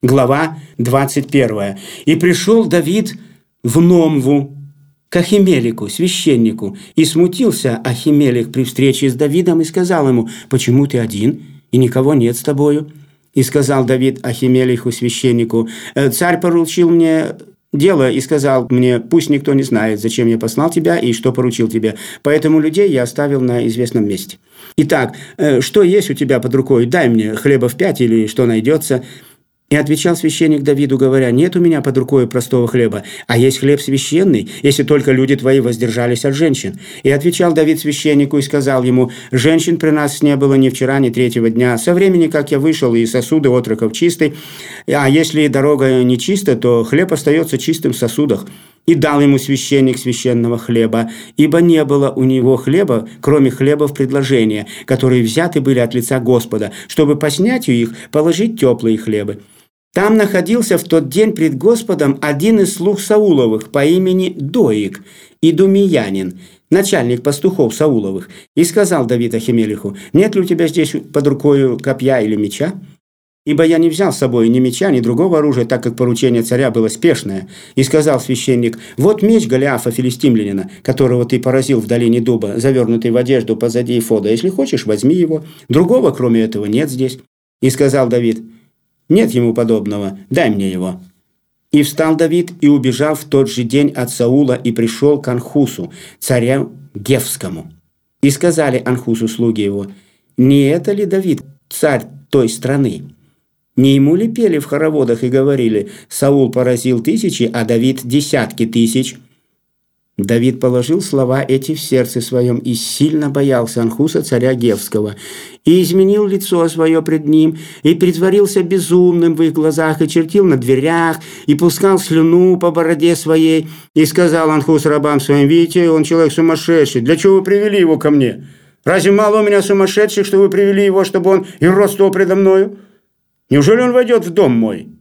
Глава 21. «И пришел Давид в Номву к Ахимелеку, священнику, и смутился Ахимелек при встрече с Давидом и сказал ему: «Почему ты один, и никого нет с тобою?» И сказал Давид Ахимелеху, священнику: «Царь поручил мне дело и сказал мне: пусть никто не знает, зачем я послал тебя и что поручил тебе. Поэтому людей я оставил на известном месте. Итак, что есть у тебя под рукой? Дай мне хлебов 5 или что найдется». И отвечал священник Давиду, говоря: «Нет у меня под рукой простого хлеба, а есть хлеб священный, если только люди твои воздержались от женщин». И отвечал Давид священнику и сказал ему: «Женщин при нас не было ни вчера, ни третьего дня, со времени, как я вышел, и сосуды отроков чисты. А если дорога не чиста, то хлеб остается чистым в сосудах». И дал ему священник священного хлеба, ибо не было у него хлеба, кроме хлебов предложения, которые взяты были от лица Господа, чтобы по снятию их положить теплые хлебы. Там находился в тот день пред Господом один из слуг Сауловых по имени Доик, идумеянин, начальник пастухов Сауловых. И сказал Давид Ахимелеху: «Нет ли у тебя здесь под рукою копья или меча? Ибо я не взял с собой ни меча, ни другого оружия, так как поручение царя было спешное». И сказал священник: «Вот меч Голиафа филистимлянина, которого ты поразил в долине дуба, завернутый в одежду позади эфода. Если хочешь, возьми его. Другого, кроме этого, нет здесь». И сказал Давид: «Нет ему подобного, дай мне его». И встал Давид и убежал в тот же день от Саула и пришел к Анхусу, царю Гевскому. И сказали Анхусу слуги его: «Не это ли Давид, царь той страны? Не ему ли пели в хороводах и говорили: Саул поразил 1000, а Давид 10 000? Давид положил слова эти в сердце своем и сильно боялся Анхуса, царя Гевского, и изменил лицо свое пред ним, и притворился безумным в их глазах, и чертил на дверях, и пускал слюну по бороде своей. И сказал Анхус рабам своим: «Видите, он человек сумасшедший, для чего вы привели его ко мне? Разве мало у меня сумасшедших, что вы привели его, чтобы он и родствовал предо мною? Неужели он войдет в дом мой?»